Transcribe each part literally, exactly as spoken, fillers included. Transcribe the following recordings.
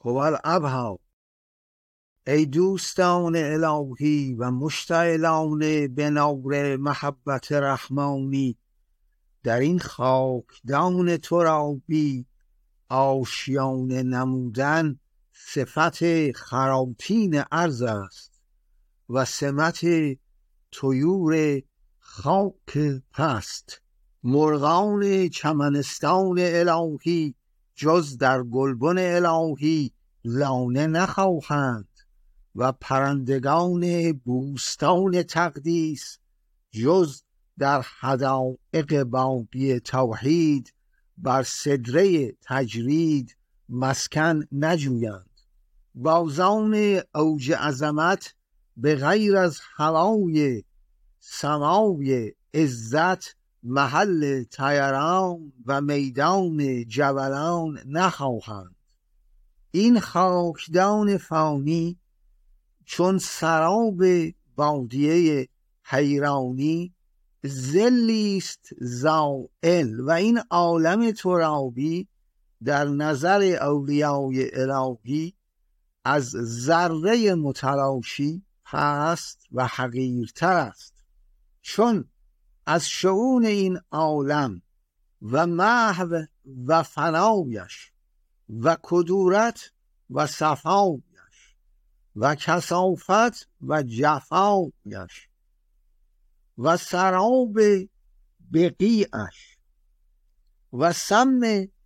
هو ابها. ای دوستان الهی و مشتعلان به نور محبت رحمانی، در این خاکدان ترابی آشیانه نمودن صفت خراطین ارض است و سمت طیور خاک پست. مرغان چمنستان الهی جز در گلبن الهی لانه نخواهند و پرندگان بوستان تقدیس جز در حدائق باقی توحید بر سدره تجرید مسکن نجویند. بازان اوج عظمت به غیر از هوای سمای عزت محل طیران و میدان جولان نخواهند. این خاکدان فانی چون سراب بادیه حیرانی ذلیست زائل و این عالم ترابی در نظر اولیای الهی از ذره متلاشی پست و حقیرتر است، چون از شؤون این عالم و محو و فنایش و کدورت و صفایش و کثافت و جفایش و سراب بقیعش و سم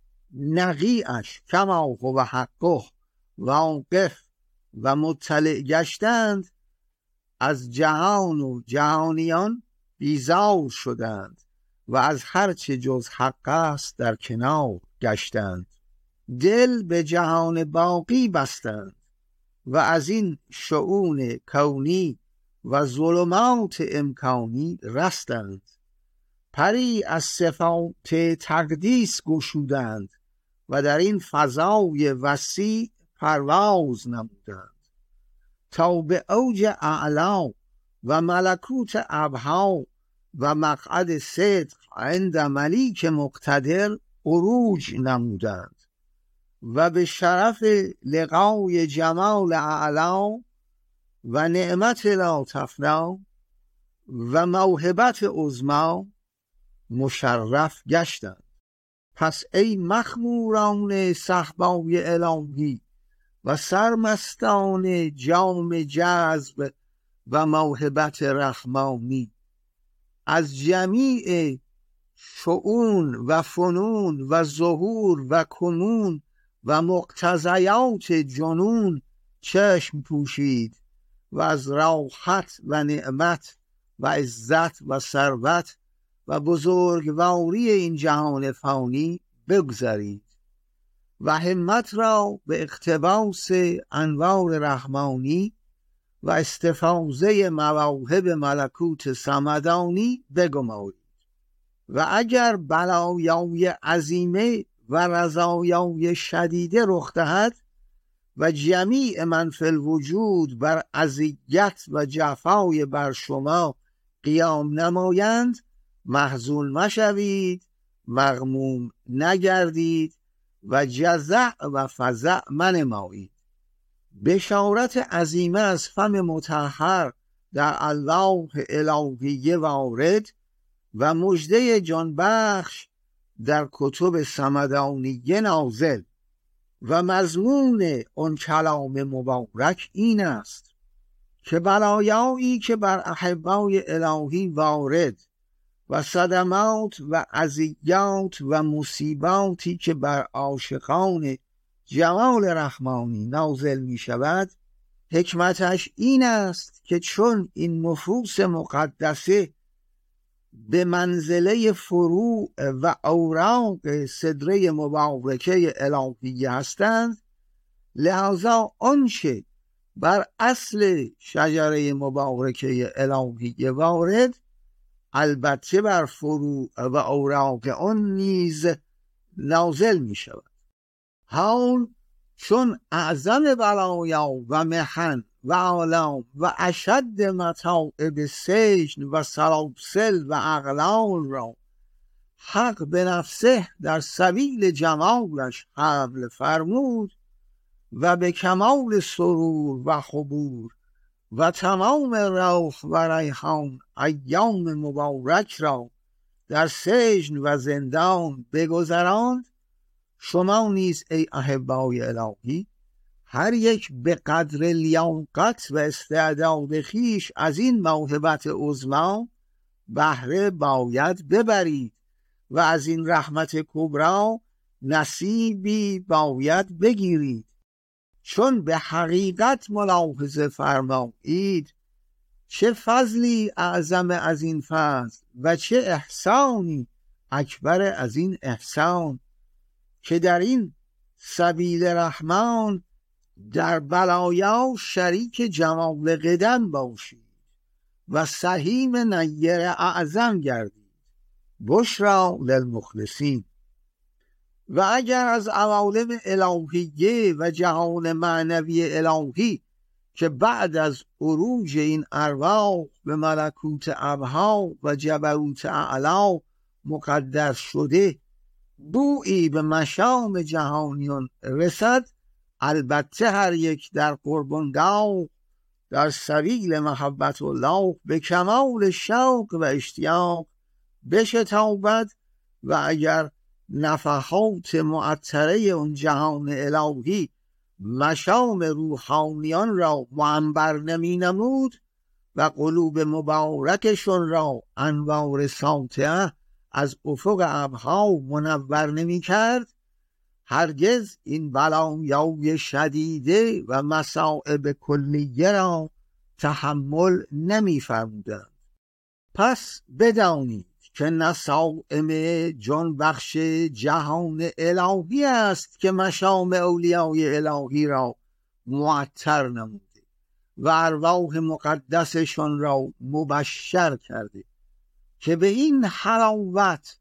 نقیعش کما هو حقه واقف و مطلع گشتند، از جهان و جهانیان بیزار شدند و از هرچه جز حق است در کنار گشتند. دل به جهان باقی بستند و از این شؤون کونی و ظلمات امکانی رستند. پری از صفات تقدیس گشودند و در این فضای وسیع پرواز نمودند تا به اوج اعلا و ملکوت ابها و مقعد صدق عند ملیک مقتدر عروج نمودند و به شرف لقای جمال اعلا و نعمت لا تفنا و موهبت عظما مشرف گشتند. پس ای مخموران صهبای الهی و سرمستان جام جذب و موهبت رحمانی، از جمیع شؤون و فنون و ظهور و کنون و مقتضیات جنون چشم پوشید و از راحت و نعمت و عزت و ثروت و بزرگواری این جهان فانی بگذرید و همت را به اقتباس انوار رحمانی و استفاضه مواهب ملکوت صمدانی بگمارید. و اگر بلایای عظیمه و رضایای شدیده رخ دهد و جمیع من فی الوجود بر اذیت و جفای بر شما قیام نمایند، محزون مشوید، مغموم نگردید و جزع و فزع منمایید. بشارت عظیمه از فم مطهر در الله الهیه وارد و مژده جانبخش در کتب صمدانیه نازل و مضمون آن کلام مبارک این است که بلایایی که بر احبای الهی وارد و صدمات و اذیات و مصیباتی که بر عاشقان جمال رحمانی نازل می شود، حکمتش این است که چون این نفوس مقدسه به منزله فروع و اوراق صدره مبارکه الهی هستند، لذا آنچه بر اصل شجره مبارکه الهی وارد البته بر فروع و اوراق آن نیز نازل می شود. حال چون اعظم بلایا و محن و آلام و اشد متاعب سجن و سلاسل و اغلال را حق به نفسه در سبیل جمالش حمل فرمود و به کمال سرور و خبور و تمام روح و ریحان ایام مبارک را در سجن و زندان بگذراند، شما نیز ای احبای الهی هر یک به قدر لیاقت و استعداد خویش از این موهبت عظمی بهره باید ببرید و از این رحمت کبری نصیبی باید بگیرید، چون به حقیقت ملاحظه فرمایید چه فضلی اعظم از این فضل و چه احسانی اکبر از این احسان که در این سبیل رحمان در بلایا شریک جمال قدم باشید و سهیم نیر اعظم گردید. بشرا للمخلصین. و اگر از عوالم الهیه و جهان معنوی الهی که بعد از عروج این ارواح به ملکوت ابها و جبروت اعلا مقدس شده بویی به مشام جهانیان رسد، البته هر یک در قربانگاه در سبیل محبت الله به کمال شوق و اشتیاق بشتابد و اگر نفحات معطره اون جهان الهی مشام روحانیان را منبر نمی نمود و قلوب مبارکشون را انوار ساطعه از افق ابها منور نمی کرد، هرگز این بلایای شدیده و مصائب کلیه را تحمل نمی فرمودند. پس بدانید که نصائم جان بخش جهان الهی است که مشام اولیای الهی را معطر نموده و ارواح مقدسشان را مبشر کرده که به این حلاوت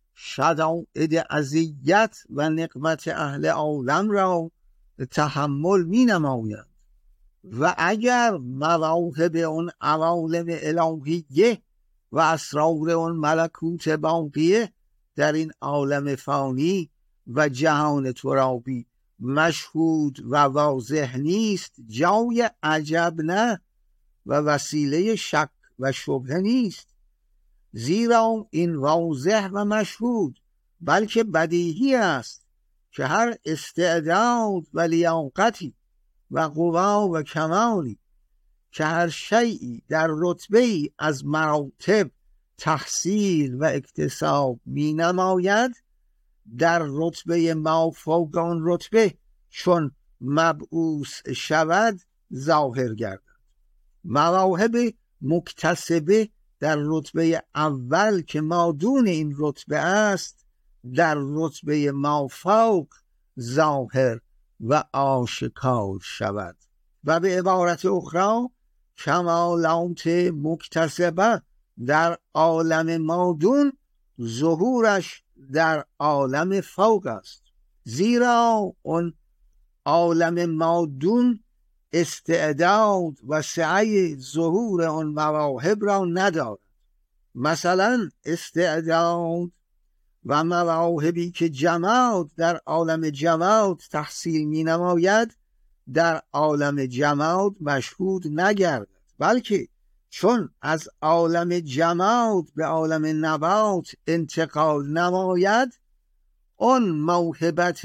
شدائد اذیت و نقمت اهل عالم را تحمل می نمایند. و اگر مواهب اون عوالم الهیه و اسرار اون ملکوت باقیه در این عالم فانی و جهان ترابی مشهود و واضح نیست، جای عجب نه و وسیله شک و شبهه نیست، زیرا این واضح و مشهود بلکه بدیهی است که هر استعداد و لیاقتی و قوا و کمالی که هر شیئی در رتبه‌ای از مراتب تحصیل و اکتساب می نماید، در رتبه ما فوق آن رتبه چون مبعوث شود ظاهر گردد. مواهب مکتسبه در رتبه اول که مادون این رتبه است در رتبه ما فوق ظاهر و آشکار شود. و به عبارت اخرى کمالات مکتسبه در عالم مادون ظهورش در عالم فوق است، زیرا اون عالم مادون استعداد و سعی ظهور اون مواهب را ندارد. مثلا استعداد و مواهبی که جماد در عالم جماد تحصیل می نماید در عالم جماد مشهود نگردد، بلکه چون از عالم جماد به عالم نبات انتقال نماید آن موهبت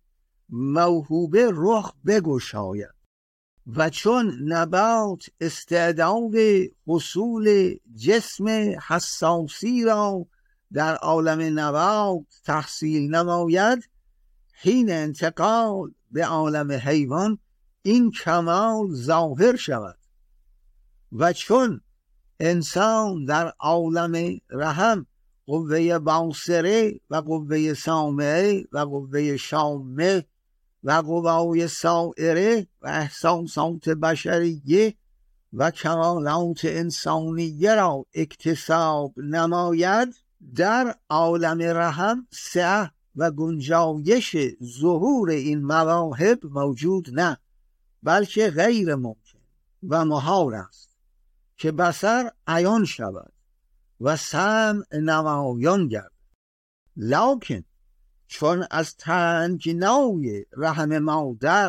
موهوبه رخ بگشاید و چون نبات استعداد حصول جسم حساسی را در عالم نبات تحصیل نماید، حین انتقال به عالم حیوان این کمال ظاهر شود. و چون انسان در عالم رحم قوه باصره و قوه سامعه و قوه شامه و قوای سائره و احساسات بشریه و کمالات انسانیه را اکتساب نماید، در عالم رحم سعه و گنجایش ظهور این مواهب موجود نه، بلکه غیر ممکن و محال است که بصر عیان شود و سمع نمایان گردد. لکن چون از تنگنای رحم مادر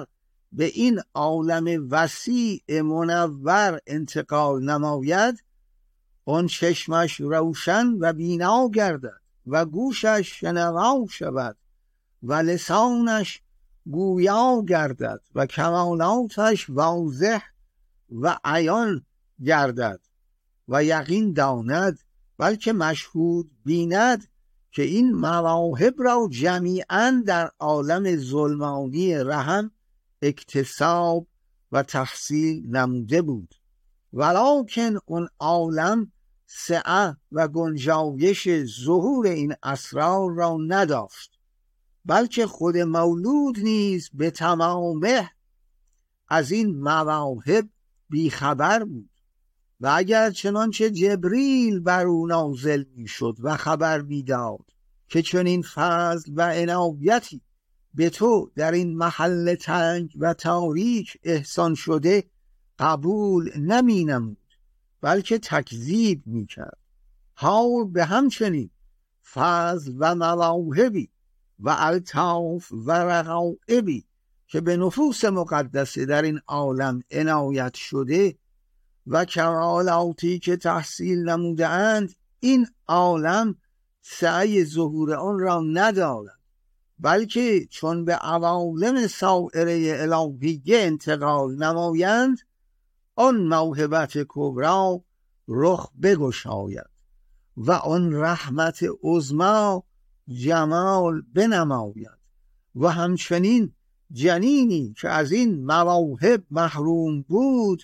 به این عالم وسیع منور انتقال نماید، آن چشمش روشن و بینا گردد و گوشش شنوا شود و لسانش گویا گردد و کمالاتش واضح و عیان گردد و یقین داند بلکه مشهود بیند که این مواهب را جمیعاً در عالم ظلمانی رحم اکتساب و تحصیل نموده بود، ولکن اون عالم سعه و گنجایش ظهور این اسرار را نداشت، بلکه خود مولود نیز به تمامه از این مواهب بیخبر بود. و اگر چنانچه جبریل بر او نازل می شد و خبر می داد که چنین فضل و عنایتی به تو در این محل تنگ و تاریک احسان شده، قبول نمی نمود بلکه تکذیب می کرد. حال به همچنین فضل و مواهبی و الطاف و رغائبی که به نفوس مقدسه در این عالم عنایت شده و کمالاتی که تحصیل نموده اند، این عالم سعی ظهور آن را ندارد، بلکه چون به عوالم سائره الهیه انتقال نمایند، آن موهبت کبرا رخ بگشاید و آن رحمت عظما جمال بنماید و همچنین جنینی که از این مواهب محروم بود،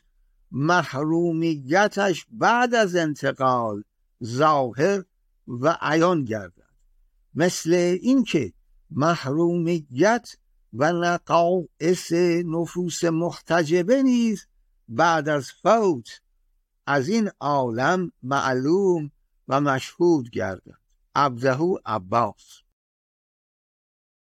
محرومیتش بعد از انتقال ظاهر و عیان گردد، مثل اینکه محرومیت و نقائص نفوس محتجبه نیز بعد از فوت از این عالم معلوم و مشهود گردد. عبده عباس.